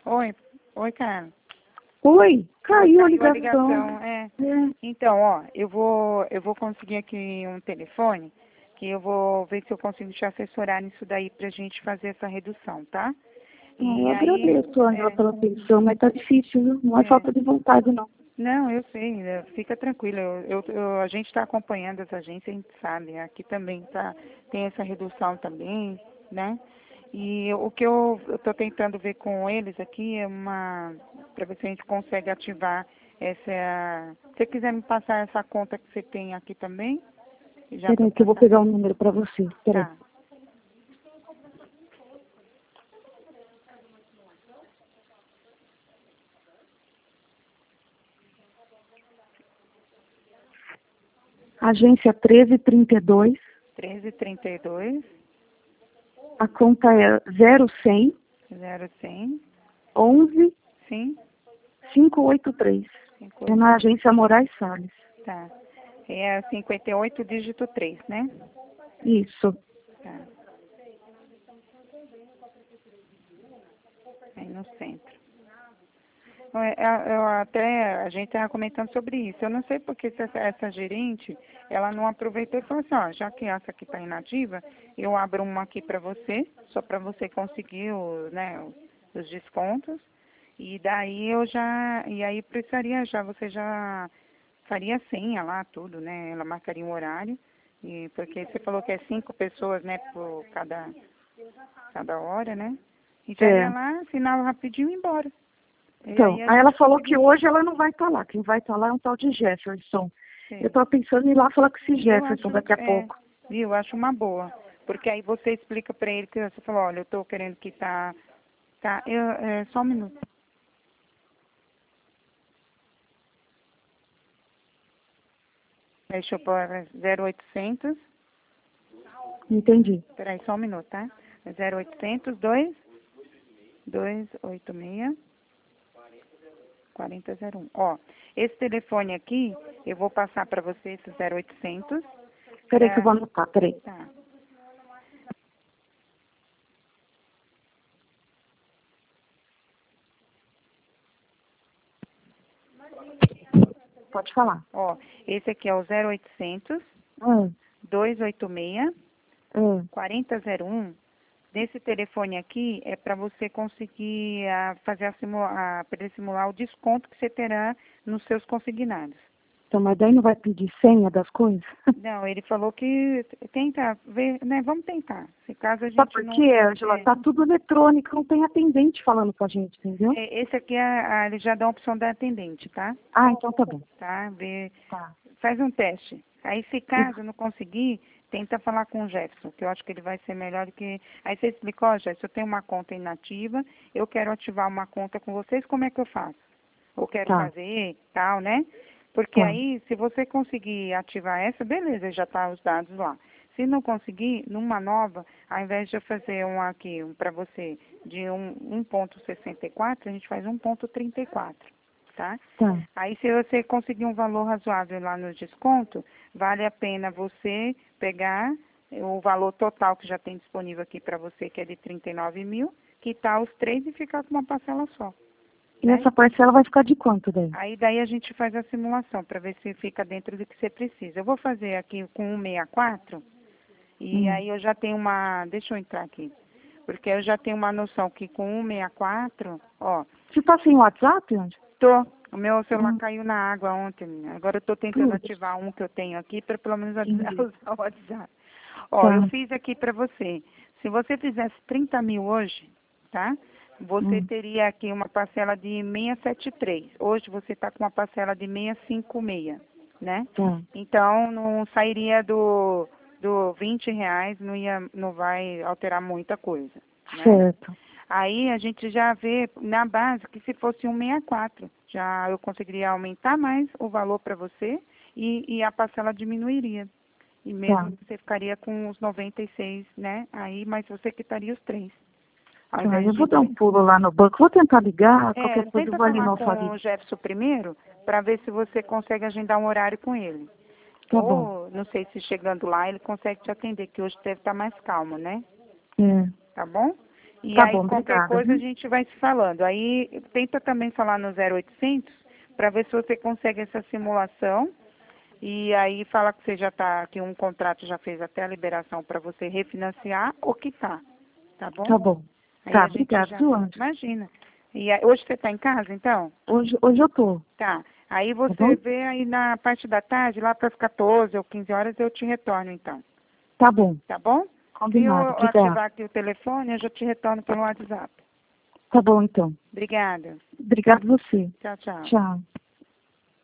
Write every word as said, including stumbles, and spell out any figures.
Oi, oi, cara. Oi, caiu a Caiu a ligação. ligação, é. É. Então, ó, eu vou, eu vou conseguir aqui um telefone, que eu vou ver se eu consigo te assessorar nisso daí pra gente fazer essa redução, tá? Ah, E eu aí, agradeço, Angela, é, pela atenção, mas tá difícil, viu? Não é é. falta de vontade, não. Não, eu sei, é, fica tranquila. Eu, eu- eu- a gente está acompanhando as agências, a gente sabe. Aqui também tá, tem essa redução também, né? E o que eu estou tentando ver com eles aqui é uma, para ver se a gente consegue ativar essa. Se você quiser me passar essa conta que você tem aqui também, já para Peraí, que eu vou passar. pegar um número pra você. Peraí. Tá. Agência treze trinta e dois, treze trinta e dois, a conta é zero cem, zero cem, onze, sim, quinhentos e oitenta e três. cinco, É na agência Moraes Salles. tá. É cinquenta e oito, dígito três, né? Isso. Tá. Aí no centro. Eu, eu- eu até, a gente estava comentando sobre isso. Eu não sei porque se essa, essa gerente, ela não aproveitou e falou assim, ó, já que essa aqui está inativa, eu abro uma aqui para você, só para você conseguir o, né, os descontos. E daí eu já, e aí precisaria já, você já faria a senha lá, tudo, né? Ela marcaria um horário. E porque você falou que é cinco pessoas, né, por cada, cada hora, né? E já ia É. lá, assinava rapidinho e ia embora. E Então, aí a aí ela gente falou que conseguiu. hoje ela não vai estar lá. Quem vai estar lá é um tal de Jefferson. Eu Sim. tô pensando em ir lá falar com esse Eu Jefferson acho, daqui a é, pouco. viu, eu acho uma boa. Porque aí você explica pra ele que você falou, olha, eu tô querendo que tá, tá, eu, é, só um minuto. Deixa eu pôr zero oitocentos, Entendi. peraí, só um minuto, tá? zero oitocentos, dois, dois oito seis, quatro zero um. Ó, esse telefone aqui, eu vou passar pra você esse zero oitocentos. Peraí que eu Pra, vou anotar, peraí. tá. Pode falar. Ó, esse aqui é o zero oitocentos, Hum, dois oito seis, hum. quatro zero um. Nesse telefone aqui é para você conseguir ah, fazer a simula, para ele simular o desconto que você terá nos seus consignados. Então, mas daí não vai pedir senha das coisas? Não, ele falou que tenta ver, né? Vamos tentar. Se caso a Sabe gente por não. quê, Angela? É, Tá tudo eletrônico, não tem atendente falando com a gente, entendeu? é, esse aqui é, a- ele já dá a opção da atendente, tá? Ah, então tá bom. Tá? Vê, Tá. faz um teste. Aí, se E- caso não conseguir, tenta falar com o Jefferson, que eu acho que ele vai ser melhor do que. Aí você explicou, ó, Jefferson, eu tenho uma conta inativa, eu quero ativar uma conta com vocês, como é que eu faço? Ou quero Tá, fazer, tal, né? Porque tá. aí, se você conseguir ativar essa, beleza, já tá os dados lá. Se não conseguir, numa nova, ao invés de eu fazer um aqui, um para você, de um, um ponto sessenta e quatro, a gente faz um ponto trinta e quatro, tá? Tá. Aí, se você conseguir um valor razoável lá no desconto, vale a pena você pegar o valor total que já tem disponível aqui para você, que é de trinta e nove mil, quitar os três e ficar com uma parcela só, E né? essa parcela vai ficar de quanto daí? Aí daí a gente faz a simulação para ver se fica dentro do que você precisa. Eu vou fazer aqui com cento e sessenta e quatro e Hum. aí eu já tenho uma, deixa eu entrar aqui, porque eu já tenho uma noção que com cento e sessenta e quatro, ó, Você tá sem WhatsApp, Angela? tô, o meu celular Hum. caiu na água ontem, menina. Agora eu tô tentando Putz, ativar um que eu tenho aqui para pelo menos entendi. usar o WhatsApp. Ó, eu Tá. fiz aqui para você. Se você fizesse trinta mil hoje, tá? Você Hum. teria aqui uma parcela de seiscentos e setenta e três. Hoje você está com uma parcela de seiscentos e cinquenta e seis, né? Tá. Então não sairia do, do vinte reais, não, ia, não vai alterar muita coisa, né? Certo. Aí a gente já vê na base que se fosse um sessenta e quatro, já eu conseguiria aumentar mais o valor para você e, e a parcela diminuiria. E Tá. mesmo você ficaria com os noventa e seis, né? Aí, mas você quitaria os três. Ao Tá. invés Eu de vou dar um dois. pulo lá no banco. Vou tentar ligar, É, qualquer coisa eu tenta vou ali falar no com o Alphaville. Jefferson primeiro, para ver se você consegue agendar um horário com ele. Tá bom. Ou, não sei se chegando lá ele consegue te atender, que hoje deve estar mais calmo, né? É. Tá bom? E Tá aí, bom, qualquer obrigada, coisa, a viu? gente vai se falando. Aí, tenta também falar no zero oitocentos para ver se você consegue essa simulação. E aí, fala que você já tá, que um contrato já fez até a liberação para você refinanciar ou quitar. Tá bom? Tá bom. Aí Tá, a gente obrigada, já... viu, Ângela? Imagina. E aí, hoje você está em casa, então? Hoje, hoje eu tô, Tá. Aí tá você bom? vê aí na parte da tarde, lá para as quatorze ou quinze horas, eu te retorno, então. Tá bom, Tá bom? Se eu combinado, obrigada. ativar aqui o telefone, eu já te retorno pelo WhatsApp. Tá bom, então. Obrigada. Obrigado você. Tchau, tchau. Tchau.